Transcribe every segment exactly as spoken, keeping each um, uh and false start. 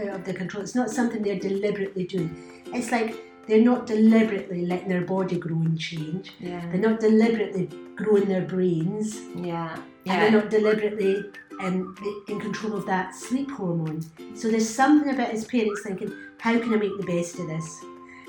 out of their control. It's not something they're deliberately doing. It's like they're not deliberately letting their body grow and change. Yeah. They're not deliberately growing their brains. Yeah. Yeah. And they're not deliberately um, in control of that sleep hormone. So there's something about as parents thinking, how can I make the best of this?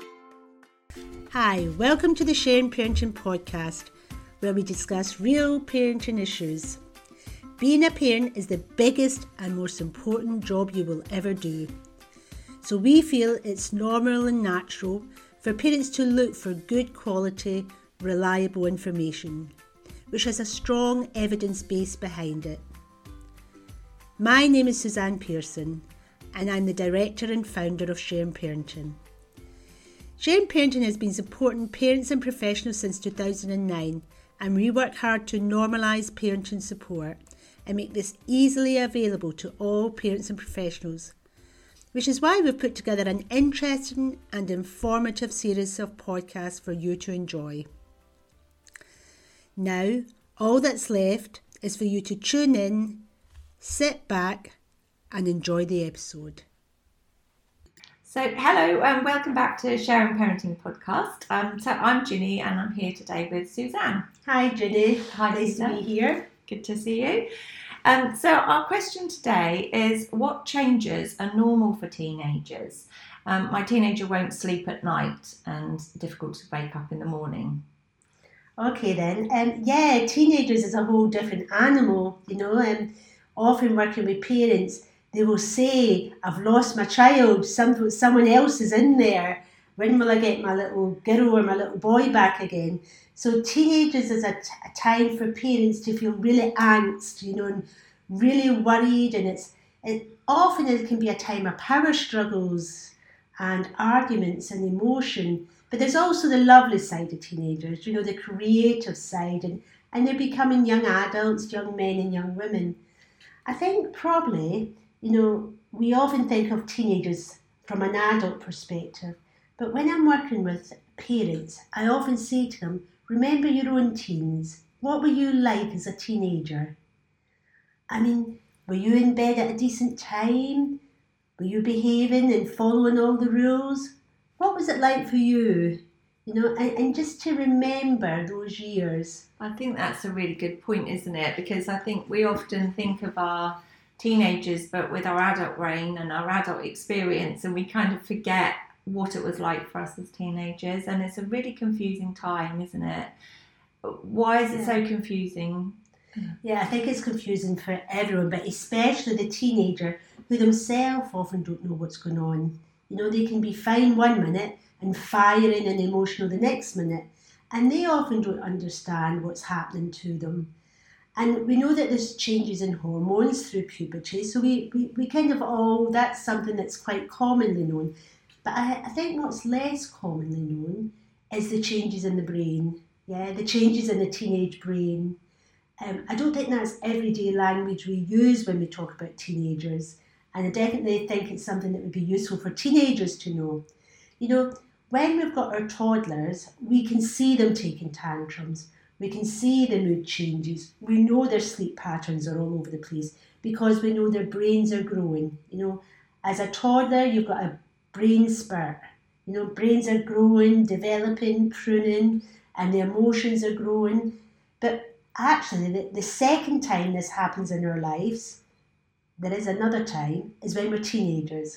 Hi, welcome to the Sharing Parenting podcast, where we discuss real parenting issues. Being a parent is the biggest and most important job you will ever do. So we feel it's normal and natural for parents to look for good quality, reliable information, which has a strong evidence base behind it. My name is Suzanne Pearson, and I'm the director and founder of Sharing Parenting. Sharing Parenting has been supporting parents and professionals since two thousand nine, and we work hard to normalise parenting support and make this easily available to all parents and professionals, which is why we've put together an interesting and informative series of podcasts for you to enjoy. Now, all that's left is for you to tune in, sit back and enjoy the episode. So, hello and welcome back to Sharing Parenting podcast. Um, so, I'm Ginny and I'm here today with Suzanne. Hi, Ginny. Hi, nice Suzanne. to be here. Good to see you. Um, so, our question today is, what changes are normal for teenagers? Um, my teenager won't sleep at night and difficult to wake up in the morning. Okay then, um, yeah, teenagers is a whole different animal, you know, and um, often working with parents, they will say, I've lost my child, some, someone else is in there, when will I get my little girl or my little boy back again? So teenagers is a, t- a time for parents to feel really angst, you know, and really worried, and it's it often it can be a time of power struggles and arguments and emotion. But there's also the lovely side of teenagers, you know, the creative side, and, and they're becoming young adults, young men and young women. I think probably, you know, we often think of teenagers from an adult perspective, but when I'm working with parents, I often say to them, remember your own teens. What were you like as a teenager? I mean, were you in bed at a decent time? Were you behaving and following all the rules? What was it like for you? You know, and, and just to remember those years. I think that's a really good point, isn't it? Because I think we often think of our teenagers, but with our adult brain and our adult experience, and we kind of forget what it was like for us as teenagers. And it's a really confusing time, isn't it? Why is it yeah. so confusing? Yeah, I think it's confusing for everyone, but especially the teenager who themselves often don't know what's going on. You know, they can be fine one minute and firing and emotional the next minute, and they often don't understand what's happening to them. And we know that there's changes in hormones through puberty, so we, we, we kind of all, that's something that's quite commonly known. But I, I think what's less commonly known is the changes in the brain, yeah, the changes in the teenage brain. Um, I don't think that's everyday language we use when we talk about teenagers. And I definitely think it's something that would be useful for teenagers to know. You know, when we've got our toddlers, we can see them taking tantrums. We can see the mood changes. We know their sleep patterns are all over the place because we know their brains are growing. You know, as a toddler, you've got a brain spurt. You know, brains are growing, developing, pruning, and the emotions are growing. But actually, the, the second time this happens in our lives, there is another time, is when we're teenagers.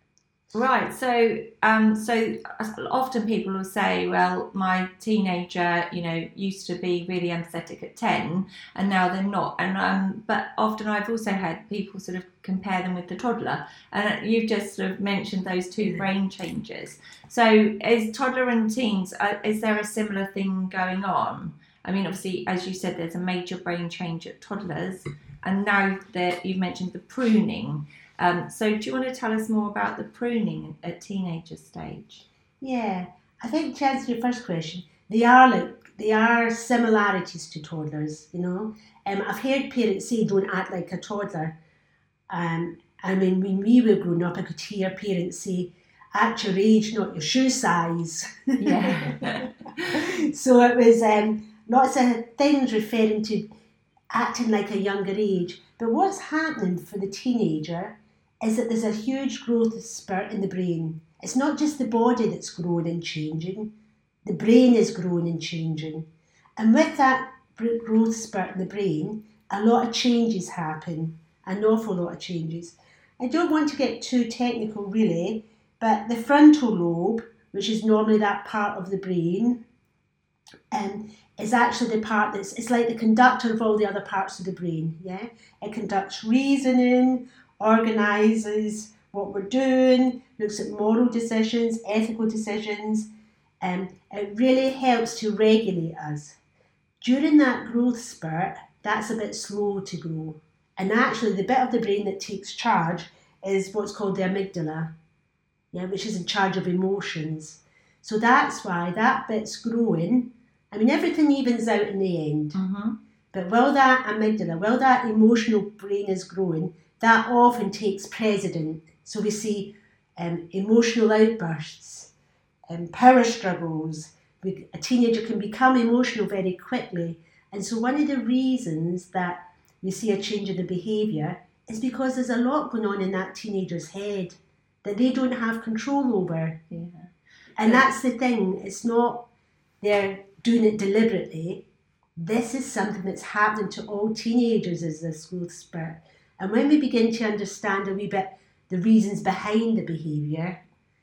Right, so um, so often people will say, well, my teenager, you know, used to be really empathetic at ten, and now they're not. And um, but often I've also had people sort of compare them with the toddler, and you've just sort of mentioned those two brain changes. So, is toddler and teens, uh, is there a similar thing going on? I mean, obviously, as you said, there's a major brain change at toddlers, and now that you've mentioned the pruning. Um, so do you want to tell us more about the pruning at teenager stage? Yeah, I think to answer your first question, they are like they are similarities to toddlers, you know. Um, I've heard parents say don't act like a toddler. Um, I mean, when we were growing up, I could hear parents say, act your age, not your shoe size. Yeah. So it was um, lots of things referring to acting like a younger age. But what's happening for the teenager is that there's a huge growth spurt in the brain. It's not just the body that's growing and changing, the brain is growing and changing. And with that growth spurt in the brain, a lot of changes happen, an awful lot of changes. I don't want to get too technical really, but the frontal lobe, which is normally that part of the brain, um, is actually the part that's, it's like the conductor of all the other parts of the brain, yeah? It conducts reasoning, organises what we're doing, looks at moral decisions, ethical decisions, and it really helps to regulate us. During that growth spurt, that's a bit slow to grow. And actually the bit of the brain that takes charge is what's called the amygdala, yeah, which is in charge of emotions. So that's why that bit's growing. I mean, everything evens out in the end. Mm-hmm. But while that amygdala, while that emotional brain is growing, that often takes precedent. So we see um, emotional outbursts, um, power struggles. We, a teenager can become emotional very quickly. And so one of the reasons that we see a change in the behaviour is because there's a lot going on in that teenager's head that they don't have control over. Yeah. And that's the thing, it's not they're doing it deliberately. This is something that's happening to all teenagers, is this growth spurt. And when we begin to understand a wee bit the reasons behind the behaviour,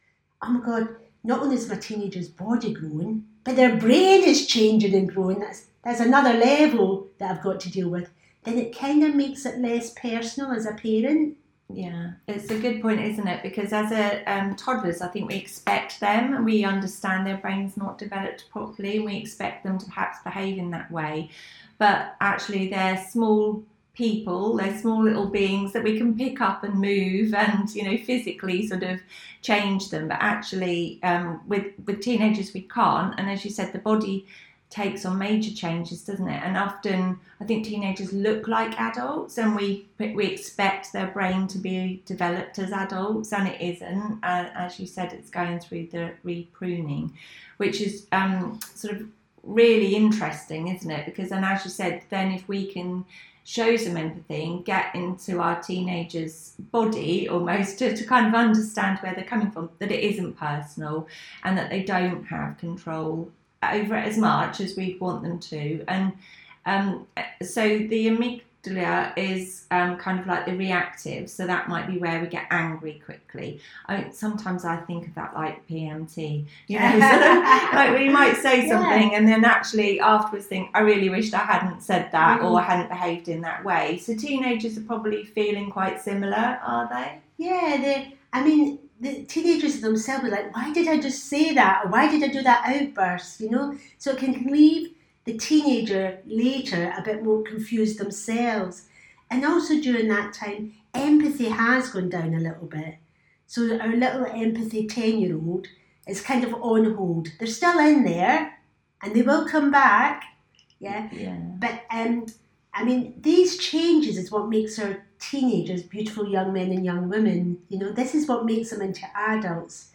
oh my God, not only is my teenager's body growing, but their brain is changing and growing. That's that's another level that I've got to deal with. Then it kind of makes it less personal as a parent. Yeah, it's a good point, isn't it? Because as a um, toddlers, I think we expect them, and we understand their brain's not developed properly, and we expect them to perhaps behave in that way. But actually, they're small people, they're small little beings that we can pick up and move, and you know, physically sort of change them. But actually, um, with with teenagers, we can't. And as you said, the body takes on major changes, doesn't it? And often I think teenagers look like adults, and we we expect their brain to be developed as adults, and it isn't. Uh, as you said, it's going through the repruning, which is um, sort of really interesting, isn't it? Because then, as you said, then if we can show some empathy and get into our teenagers' body almost to, to kind of understand where they're coming from, that it isn't personal and that they don't have control over it as much as we want them to. And um, so the amygdala is um, kind of like the reactive, so that might be where we get angry quickly. I mean, sometimes I think of that like P M T, you know, sort of, like we might say something, yeah, and then actually afterwards think, I really wished I hadn't said that, mm. or I hadn't behaved in that way. So teenagers are probably feeling quite similar, are they? Yeah, they, I mean, the teenagers themselves are like, why did I just say that? Or why did I do that outburst? You know, so it can leave the teenager later a bit more confused themselves. And also during that time, empathy has gone down a little bit. So our little empathy ten-year-old is kind of on hold. They're still in there, and they will come back. Yeah. Yeah. But um, I mean, these changes is what makes our teenagers beautiful young men and young women. You know, this is what makes them into adults.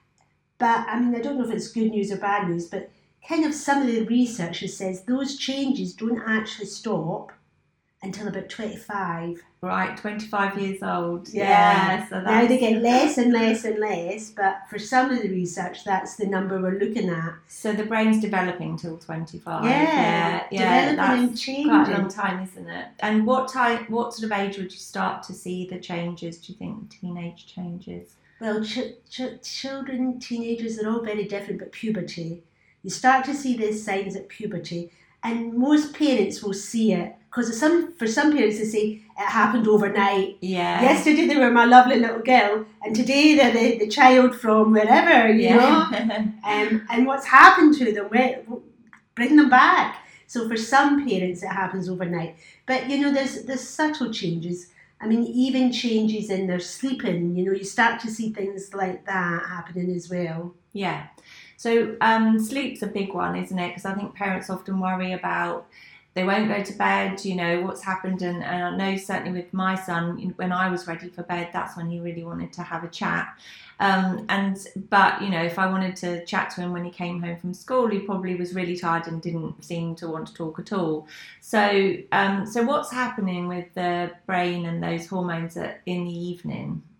But I mean, I don't know if it's good news or bad news, but kind of some of the research says those changes don't actually stop until about twenty-five. Right, twenty-five years old. Yeah. yeah so that's... Now they get less and less and less, but for some of the research, that's the number we're looking at. So the brain's developing till twenty-five. Yeah, yeah, yeah developing that's and changing. Quite a long time, isn't it? And what time, what sort of age would you start to see the changes? Do you think the teenage changes? Well, ch- ch- children, teenagers, they're all very different, but puberty. You start to see these signs at puberty, and most parents will see it. Because some, for some parents, they say it happened overnight. Yeah. Yesterday they were my lovely little girl, and today they're the, the child from wherever, you yeah. know. um, and what's happened to them, where, bring them back. So for some parents, it happens overnight. But, you know, there's there's subtle changes. I mean, even changes in their sleeping, you know, you start to see things like that happening as well. Yeah. So um, sleep's a big one, isn't it? Because I think parents often worry about they won't go to bed, you know, what's happened. And, and I know certainly with my son, when I was ready for bed, that's when he really wanted to have a chat. Um, and but, you know, if I wanted to chat to him when he came home from school, he probably was really tired and didn't seem to want to talk at all. So um, so what's happening with the brain and those hormones in the evening?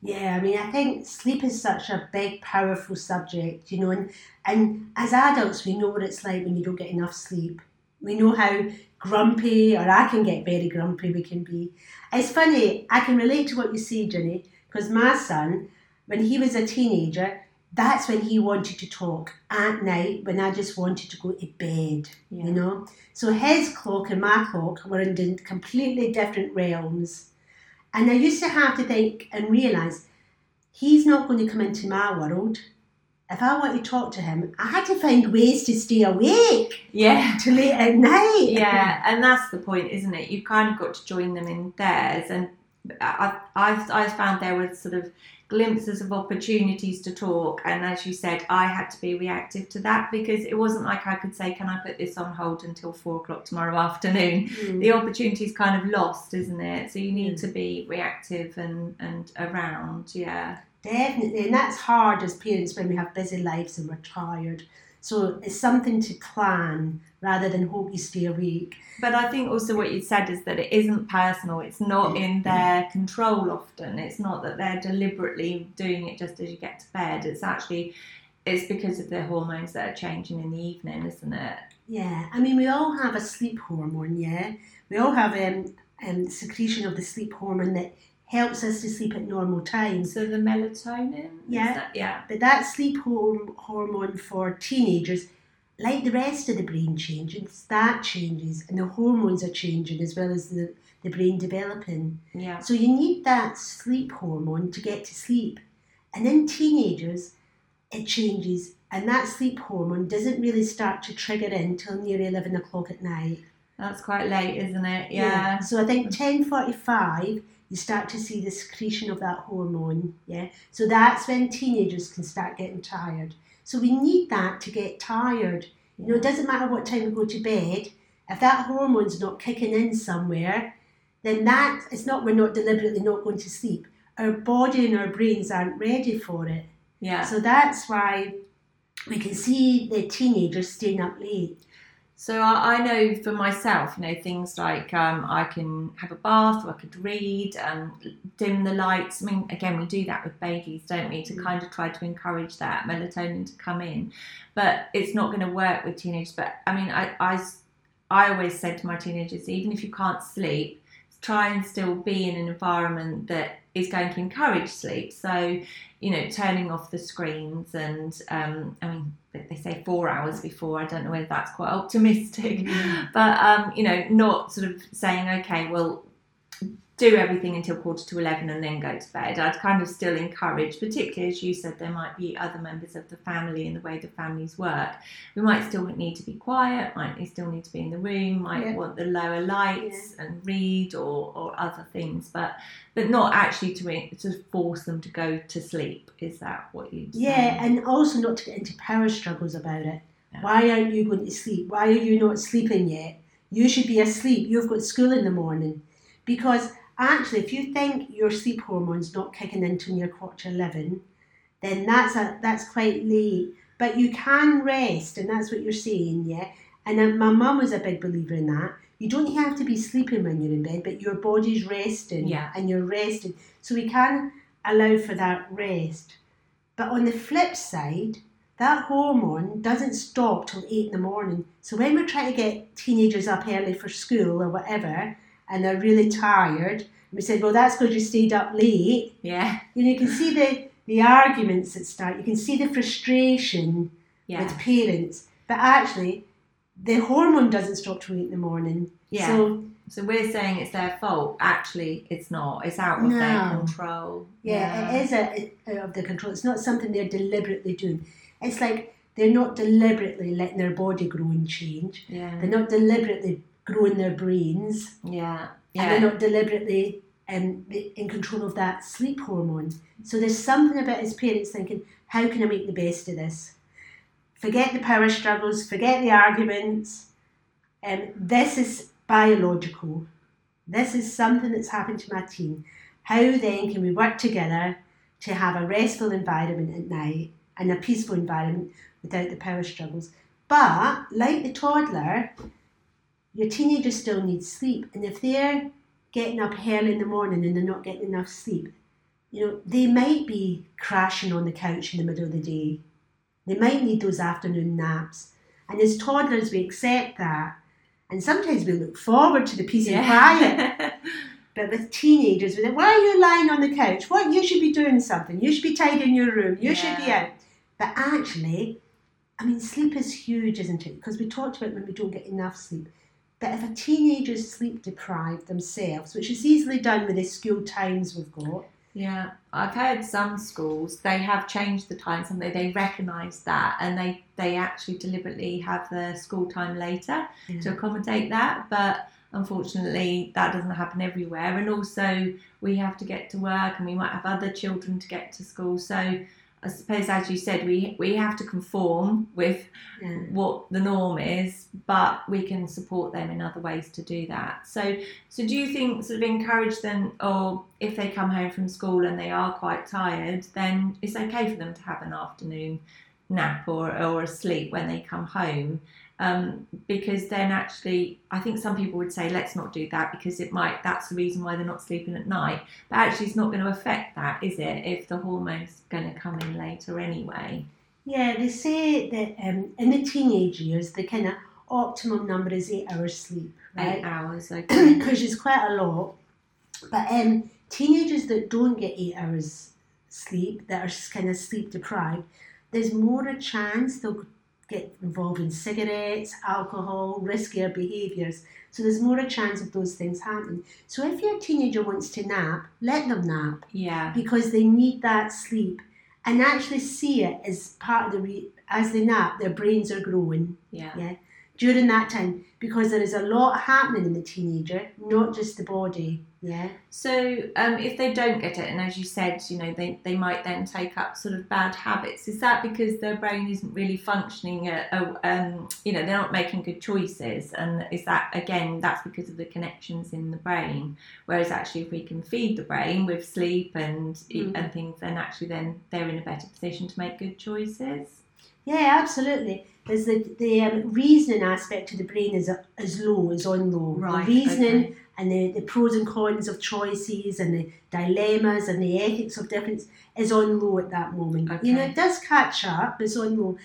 Yeah, I mean, I think sleep is such a big, powerful subject, you know, and, and as adults, we know what it's like when you don't get enough sleep. We know how grumpy, or I can get very grumpy, we can be. It's funny, I can relate to what you say, Ginny, because my son, when he was a teenager, that's when he wanted to talk at night, when I just wanted to go to bed, Yeah. you know. So his clock and my clock were in completely different realms. And I used to have to think and realise he's not going to come into my world. If I want to talk to him, I had to find ways to stay awake Yeah. till late at night. Yeah, and that's the point, isn't it? You've kind of got to join them in theirs. And I, I, I found there were sort of glimpses of opportunities to talk, and as you said, I had to be reactive to that, because it wasn't like I could say, can I put this on hold until four o'clock tomorrow afternoon? Mm. The opportunity's kind of lost, isn't it? So you need mm. to be reactive and, and around, yeah. Definitely, and that's hard as parents when we have busy lives and we're tired. So it's something to plan rather than hope you stay awake. But I think also what you said is that it isn't personal. It's not in their control often. It's not that they're deliberately doing it just as you get to bed. It's actually, it's because of the hormones that are changing in the evening, isn't it? Yeah, I mean, we all have a sleep hormone, yeah? We all have um, um, secretion of the sleep hormone that helps us to sleep at normal times. So the melatonin? Yeah. That, yeah. But that sleep hormone for teenagers, like the rest of the brain changes, that changes, and the hormones are changing as well as the, the brain developing. Yeah. So you need that sleep hormone to get to sleep. And in teenagers, it changes, and that sleep hormone doesn't really start to trigger in till near eleven o'clock at night. That's quite late, isn't it? Yeah. yeah. So I think ten forty-five, you start to see the secretion of that hormone, yeah? So that's when teenagers can start getting tired. So we need that to get tired. You know, it doesn't matter what time we go to bed. If that hormone's not kicking in somewhere, then that, it's not, we're not deliberately not going to sleep. Our body and our brains aren't ready for it. Yeah. So that's why we can see the teenagers staying up late. So I know for myself, you know, things like um, I can have a bath, or I could read, and dim the lights. I mean, again, we do that with babies, don't we, to mm. kind of try to encourage that melatonin to come in. But it's not going to work with teenagers. But I mean, I, I, I always said to my teenagers, even if you can't sleep, try and still be in an environment that is going to encourage sleep. So, you know, turning off the screens and, um, I mean, they say four hours before. I don't know whether that's quite optimistic. Mm. But, um, you know, not sort of saying, okay, well, do everything until quarter to eleven and then go to bed. I'd kind of still encourage, particularly as you said, there might be other members of the family and the way the families work. We might still need to be quiet, might still need to be in the room, might yeah. want the lower lights yeah. and read or, or other things, but but not actually to, to force them to go to sleep. Is that what you'd say? Yeah, and also not to get into power struggles about it. Yeah. Why aren't you going to sleep? Why are you not sleeping yet? You should be asleep. You've got school in the morning. Because actually, if you think your sleep hormone's not kicking in until near quarter to eleven, then that's a, that's quite late. But you can rest, and that's what you're saying, yeah? And uh, my mum was a big believer in that. You don't have to be sleeping when you're in bed, but your body's resting, yeah. and you're resting. So we can allow for that rest. But on the flip side, that hormone doesn't stop till eight in the morning. So when we're trying to get teenagers up early for school or whatever, and they're really tired, and we said, well, that's because you stayed up late. Yeah. You know, you can see the, the arguments that start. You can see the frustration yeah. with parents. But actually, the hormone doesn't stop till eight in the morning. Yeah. So, so we're saying it's their fault. Actually, it's not. It's out of no. their control. Yeah, yeah. It is a, out of their control. It's not something they're deliberately doing. It's like they're not deliberately letting their body grow and change. Yeah. They're not deliberately growing their brains. Yeah. Yeah. And they're not deliberately um, in control of that sleep hormone. So there's something about his parents thinking, how can I make the best of this? Forget the power struggles, forget the arguments. Um, this is biological. This is something that's happened to my teen. How then can we work together to have a restful environment at night and a peaceful environment without the power struggles? But, like the toddler, your teenager still needs sleep. And if they're getting up early in the morning and they're not getting enough sleep, you know, they might be crashing on the couch in the middle of the day. They might need those afternoon naps. And as toddlers, we accept that. And sometimes we look forward to the peace Yeah. and quiet. But with teenagers, we're like, why are you lying on the couch? What? You should be doing something. You should be tidying your room. You Yeah. should be out. But actually, I mean, sleep is huge, isn't it? Because we talked about when we don't get enough sleep. But if a teenager's sleep deprived themselves, which is easily done with the school times we've got. Yeah, I've heard some schools, they have changed the time, something they recognise that, and they, they actually deliberately have the school time later Yeah. to accommodate that, but unfortunately that doesn't happen everywhere, and also we have to get to work and we might have other children to get to school, so I suppose, as you said, we we have to conform with Yeah. what the norm is, but we can support them in other ways to do that. So, so do you think sort of encourage them, or if they come home from school and they are quite tired, then it's okay for them to have an afternoon nap or or a sleep when they come home? Um, because then actually, I think some people would say, let's not do that because it might, that's the reason why they're not sleeping at night. But actually it's not going to affect that, is it, if the hormone's going to come in later anyway? Yeah, they say that um, in the teenage years, the kind of optimum number is eight hours sleep, right? Eight hours, okay. Which is quite a lot. But um, teenagers that don't get eight hours sleep, that are kind of sleep deprived, there's more a chance they'll get involved in cigarettes, alcohol, riskier behaviours. So there's more a chance of those things happening. So if your teenager wants to nap, let them nap Yeah. because they need that sleep, and actually see it as part of the, re- as they nap, their brains are growing. Yeah. Yeah. During that time, because there is a lot happening in the teenager, not just the body. Yeah. So um, if they don't get it, and as you said, you know, they, they might then take up sort of bad habits. Is that because their brain isn't really functioning? At, uh, um, you know, they're not making good choices, and is that again that's because of the connections in the brain? Whereas actually, if we can feed the brain with sleep and Mm. and things, then actually then they're in a better position to make good choices. Yeah, absolutely. There's the the um, reasoning aspect of the brain is is low, is on low. Right. The reasoning Okay. and the, the pros and cons of choices and the dilemmas and the ethics of difference is on low at that moment. Okay. You know, it does catch up, but it's on low.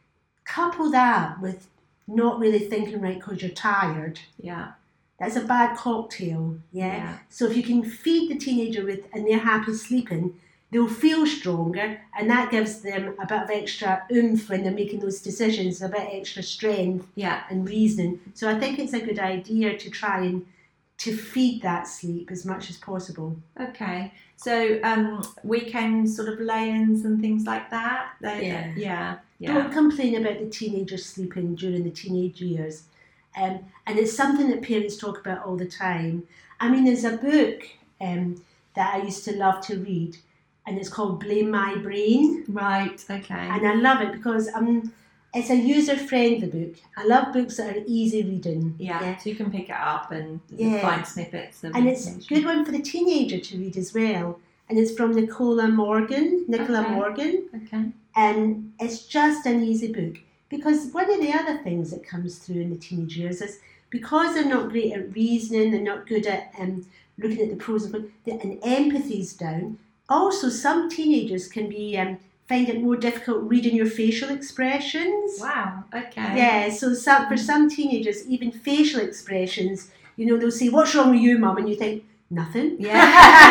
Couple that with not really thinking right because you're tired. Yeah. That's a bad cocktail. Yeah? Yeah. So if you can feed the teenager with and they're happy sleeping, they'll feel stronger, and that gives them a bit of extra oomph when they're making those decisions, a bit extra strength Yeah. and reasoning. So I think it's a good idea to try and to feed that sleep as much as possible. Okay. So um, weekend sort of lay-ins and things like that. They, Yeah. Yeah. Yeah. Don't complain about the teenagers sleeping during the teenage years. Um, and it's something that parents talk about all the time. I mean, there's a book um, that I used to love to read, and it's called Blame My Brain. Right. Okay. And I love it because um, it's a user-friendly book. I love books that are easy reading. Yeah, so you can pick it up and Yeah. find snippets of And it's a information. good one for the teenager to read as well. And it's from Nicola Morgan, Nicola Okay. Morgan. Okay. And it's just an easy book. Because one of the other things that comes through in the teenage years is because they're not great at reasoning, they're not good at um, looking at the pros and cons, the- and empathy's down. Also, some teenagers can be um, find it more difficult reading your facial expressions. Wow. Okay. Yeah, so some, for some teenagers, even facial expressions, you know, they'll say, "What's wrong with you, Mum?" And you think, "Nothing." Yeah.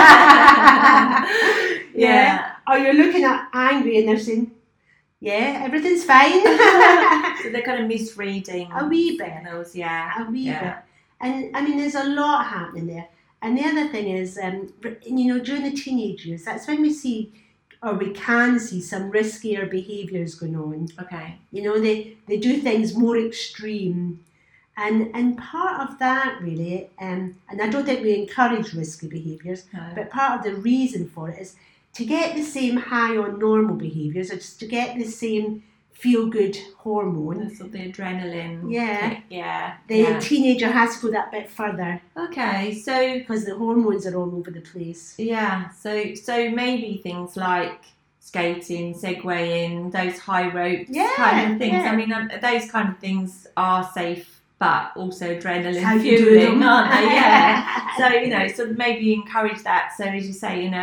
Yeah. Or you're looking at angry and they're saying, "Yeah, everything's fine." So they're kind of misreading A wee bit. signals. Yeah. A wee Yeah. bit. And I mean, there's a lot happening there. And the other thing is, um, you know, during the teenage years, that's when we see, or we can see, some riskier behaviours going on. Okay. You know, they, they do things more extreme. And and part of that really, um, and I don't think we encourage risky behaviours, No. but part of the reason for it is to get the same high on normal behaviours, or just to get the same feel-good hormone. The sort of the adrenaline. Yeah. kick, Yeah. The yeah. teenager has to go that bit further Okay. So because the hormones are all over the place. yeah. So so maybe things like skating, segwaying, those high ropes Yeah, kind of things. yeah. I mean, um, those kind of things are safe, but also adrenaline How you do fueling, them. aren't they? Yeah. So you know, sort of maybe encourage that. So as you say, in a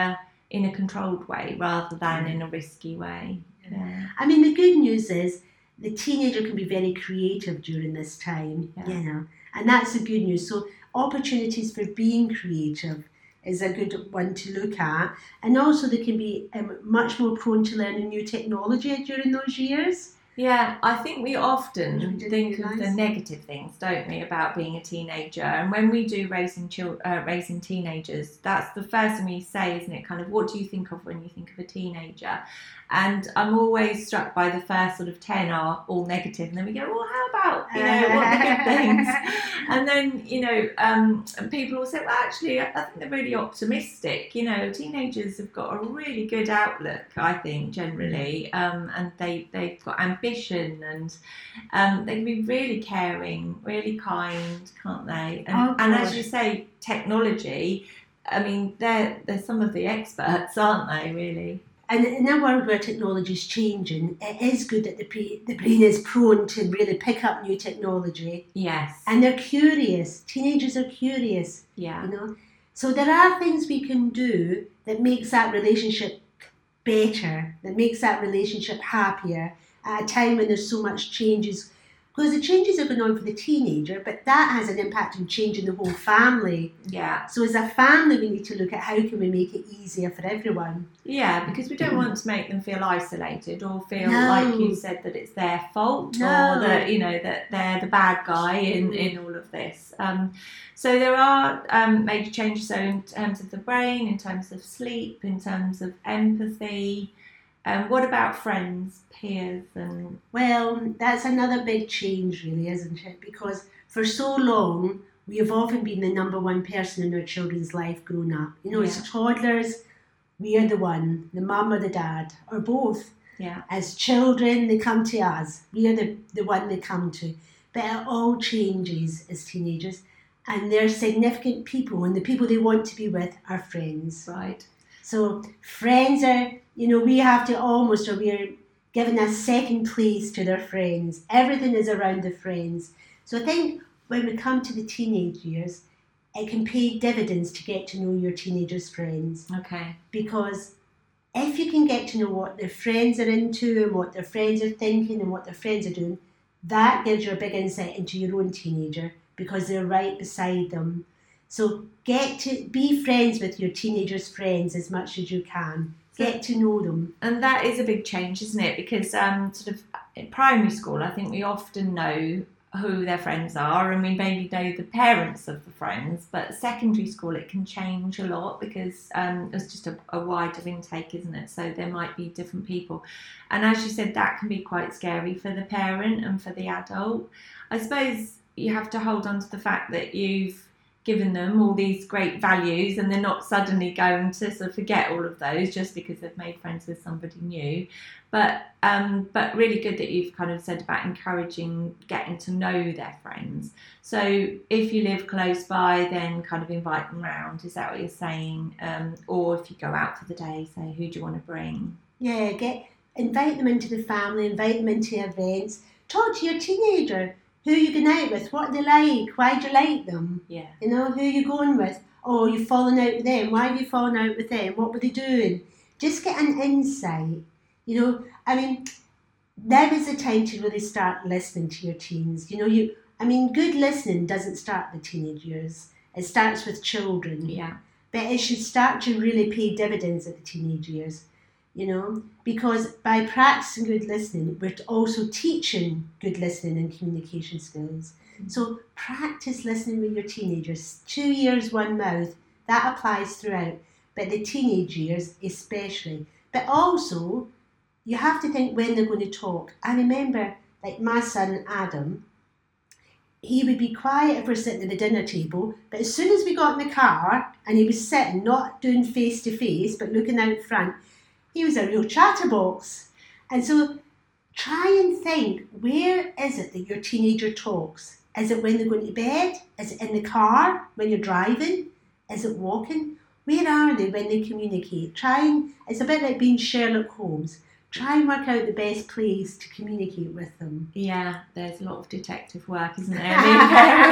in a controlled way rather than in a risky way. Yeah. I mean, the good news is the teenager can be very creative during this time, Yeah. you know, and that's the good news. So opportunities for being creative is a good one to look at. And also they can be um, much more prone to learning new technology during those years. Yeah, I think we often We think realise. of the negative things, don't we, about being a teenager? And when we do raising chil- uh, raising teenagers, that's the first thing we say, isn't it? Kind of, what do you think of when you think of a teenager? And I'm always struck by the first sort of ten are all negative, and then we go, well, how about, you know, what are the good things? And then, you know, um, people will say, well, actually, I think they're really optimistic. You know, teenagers have got a really good outlook, I think, generally, um, and they, they've got ambition, and um, they can be really caring, really kind, can't they? And, Oh, and gosh. as you say, technology, I mean, they're, they're some of the experts, aren't they, really? And in a world where technology is changing, it is good that the, pre- the brain is prone to really pick up new technology. Yes. And they're curious. Teenagers are curious, Yeah. you know. So there are things we can do that makes that relationship better, that makes that relationship happier at a time when there's so much changes. Because the changes are going on for the teenager, but that has an impact on changing the whole family. Yeah. So as a family, we need to look at how can we make it easier for everyone. Yeah, because we don't want to make them feel isolated or feel No. like you said that it's their fault No. or that, you know, that they're the bad guy in, in all of this. Um, so there are um, major changes, so in terms of the brain, in terms of sleep, in terms of empathy. Um, what about friends, peers, and Well, that's another big change, really, isn't it? Because for so long, we have often been the number one person in our children's life growing up. You know, Yeah. as toddlers, we are the one, the mum or the dad, or both. yeah, As children, they come to us. We are the, the one they come to. But it all changes as teenagers. And they're significant people, and the people they want to be with are friends. right? So friends are, you know, we have to almost, or we're given a second place to their friends. Everything is around the friends. So I think when we come to the teenage years, it can pay dividends to get to know your teenagers' friends. Okay. Because if you can get to know what their friends are into and what their friends are thinking and what their friends are doing, that gives you a big insight into your own teenager because they're right beside them. So get to be friends with your teenagers' friends as much as you can. Get to know them. And that is a big change, isn't it? Because um, sort of in primary school, I think we often know who their friends are and we maybe know the parents of the friends, but secondary school it can change a lot because um, it's just a, a wider intake, isn't it? So there might be different people. And as you said, that can be quite scary for the parent and for the adult. I suppose you have to hold on to the fact that you've given them all these great values and they're not suddenly going to sort of forget all of those just because they've made friends with somebody new. But um, but really good that you've kind of said about encouraging getting to know their friends. So if you live close by, then kind of invite them round. Is that what you're saying? Um, or if you go out for the day, say, who do you want to bring? Yeah, get invite them into the family, invite them into events. Talk to your teenager. Who are you going out with? What are they like? Why do you like them? Yeah. You know, who are you going with? Oh, you've fallen out with them. Why have you fallen out with them? What were they doing? Just get an insight. You know, I mean, now is the time to really start listening to your teens. You know, you. I mean, good listening doesn't start the teenage years. It starts with children. Yeah. But it should start to really pay dividends at the teenage years. You know, because by practicing good listening, we're also teaching good listening and communication skills. Mm-hmm. So practice listening with your teenagers. Two ears, one mouth. That applies throughout, but the teenage years especially. But also, you have to think when they're going to talk. I remember, like my son Adam, he would be quiet if we're sitting at the dinner table, but as soon as we got in the car and he was sitting, not doing face to face, but looking out front, he was a real chatterbox. And so try and think, where is it that your teenager talks? Is it when they're going to bed? Is it in the car when you're driving? Is it walking? Where are they when they communicate? Try and, it's a bit like being Sherlock Holmes. try and work out the best place to communicate with them. Yeah, there's a lot of detective work, isn't there? being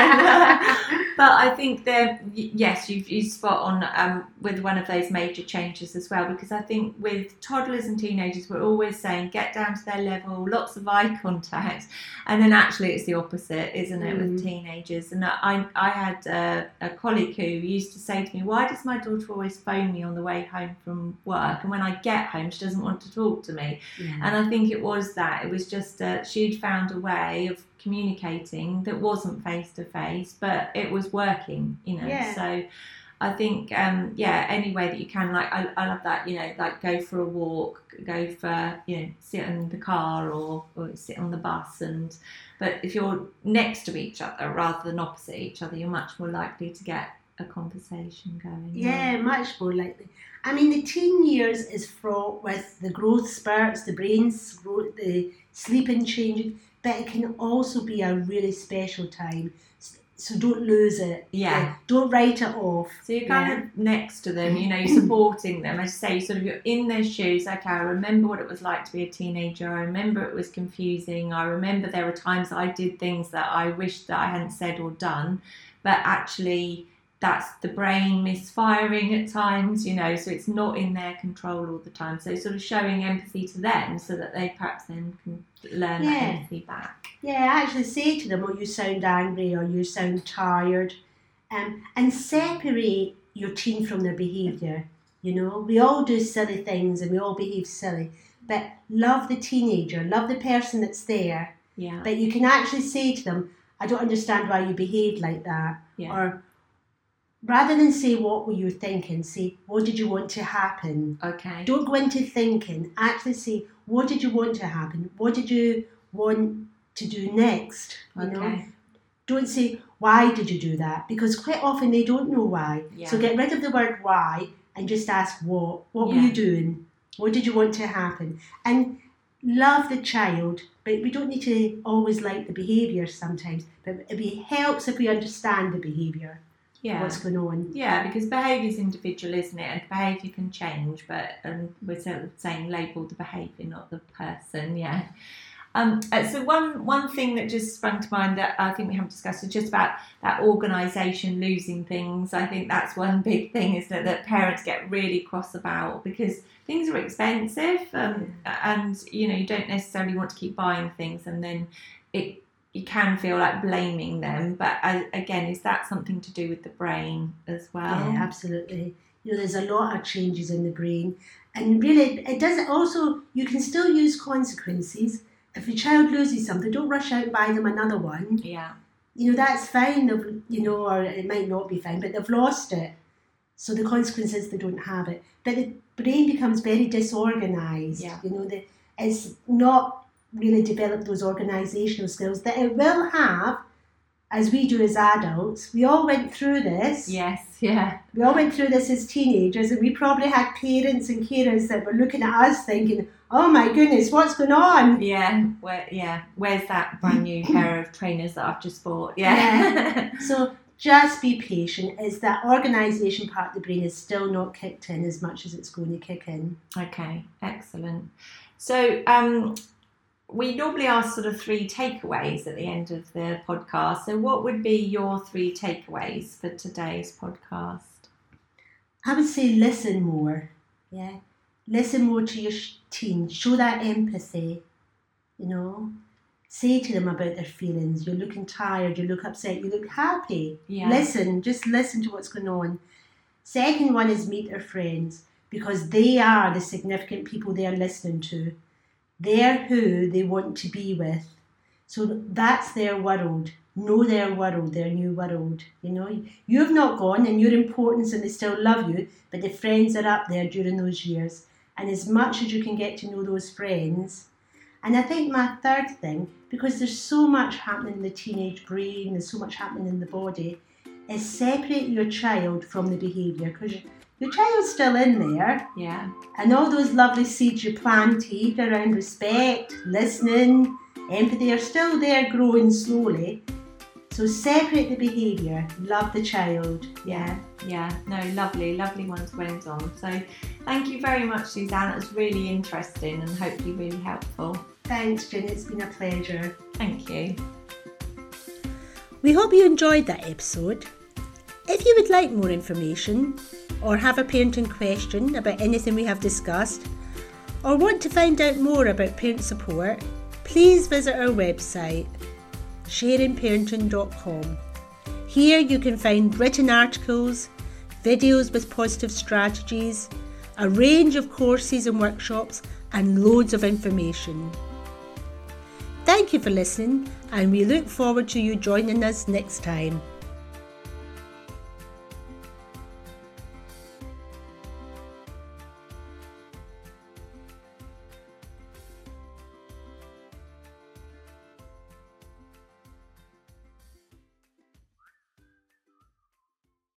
parent? But I think that, yes, you you spot on um, with one of those major changes as well, because I think with toddlers and teenagers, we're always saying get down to their level, lots of eye contact, and then actually it's the opposite, isn't it, mm. with teenagers? And I I had a, a colleague who used to say to me, why does my daughter always phone me on the way home from work, and when I get home she doesn't want to talk to me? Yeah. And I think it was that, it was just uh, she'd found a way of communicating that wasn't face to face, but it was working, you know. Yeah. So I think um yeah any way that you can, like I, I love that, you know, like go for a walk, go for, you know, sit in the car or, or sit on the bus, and but if you're next to each other rather than opposite each other, you're much more likely to get a conversation going. Yeah, yeah, much more likely. I mean, the teen years is fraught with the growth spurts, the brain's growth, the sleeping changing, but it can also be a really special time. So don't lose it. Yeah. yeah. Don't write it off. So you're kind yeah. of next to them, you know, you're supporting them. As I say, sort of you're in their shoes. Okay, I remember what it was like to be a teenager. I remember it was confusing. I remember there were times I did things that I wished that I hadn't said or done. But actually, that's the brain misfiring at times, you know, so it's not in their control all the time. So sort of showing empathy to them so that they perhaps then can learn yeah. that empathy back. Yeah, actually say to them, oh, you sound angry or you sound tired, um, and separate your teen from their behaviour. You know, we all do silly things and we all behave silly, but love the teenager, love the person that's there. Yeah. But you can actually say to them, I don't understand why you behaved like that. Yeah. Or rather than say what were you thinking, say what did you want to happen. Okay. Don't go into thinking. Actually say what did you want to happen. What did you want to do next? You okay. know. Don't say why did you do that, because quite often they don't know why. Yeah. So get rid of the word why and just ask what. What yeah. were you doing? What did you want to happen? And love the child, but we don't need to always like the behaviour sometimes. But it helps if we understand the behaviour. Yeah. What's going on? Yeah, because behaviour is individual, isn't it? And behaviour can change, but um, we're sort of saying label the behaviour, not the person. Yeah. Um, so one one thing that just sprung to mind that I think we haven't discussed is just about that organisation losing things. I think that's one big thing, is that, that parents get really cross about, because things are expensive, um, and you know you don't necessarily want to keep buying things, and then it. You can feel like blaming them, but uh, again, is that something to do with the brain as well? Yeah, absolutely. You know, there's a lot of changes in the brain, and really, it does also. You can still use consequences. If your child loses something, don't rush out and buy them another one. Yeah. You know, that's fine. They've, you know, or it might not be fine, but they've lost it. So the consequence is they don't have it. But the brain becomes very disorganised. Yeah. You know, the, it's not really develop those organisational skills that it will have as we do as adults. We all went through this. Yes, yeah. We all went through this as teenagers, and we probably had parents and carers that were looking at us thinking, oh my goodness, what's going on? Yeah, where, yeah. Where's that brand new pair of trainers that I've just bought? Yeah. yeah. So just be patient. It's that organisation part of the brain is still not kicked in as much as it's going to kick in. Okay, excellent. So, um, we normally ask sort of three takeaways at the end of the podcast. So what would be your three takeaways for today's podcast? I would say listen more. Yeah. Listen more to your teen. Show that empathy. You know. Say to them about their feelings. You're looking tired. You look upset. You look happy. Yeah. Listen. Just listen to what's going on. Second one is meet their friends, because they are the significant people they are listening to. They're who they want to be with. So that's their world. Know their world, their new world. You know, you've not gone and you're important and they still love you, but the friends are up there during those years. And as much as you can get to know those friends. And I think my third thing, because there's so much happening in the teenage brain, there's so much happening in the body, is separate your child from the behaviour. Because your child's still in there. Yeah. And all those lovely seeds you planted around respect, listening, empathy are still there growing slowly. So separate the behaviour, love the child. Yeah, yeah, no, lovely, lovely ones went on. So thank you very much, Suzanne. It was really interesting and hopefully really helpful. Thanks, Jen. It's been a pleasure. Thank you. We hope you enjoyed that episode. If you would like more information or have a parenting question about anything we have discussed or want to find out more about parent support, please visit our website sharing parenting dot com. Here you can find written articles, videos with positive strategies, a range of courses and workshops and loads of information. Thank you for listening, and we look forward to you joining us next time.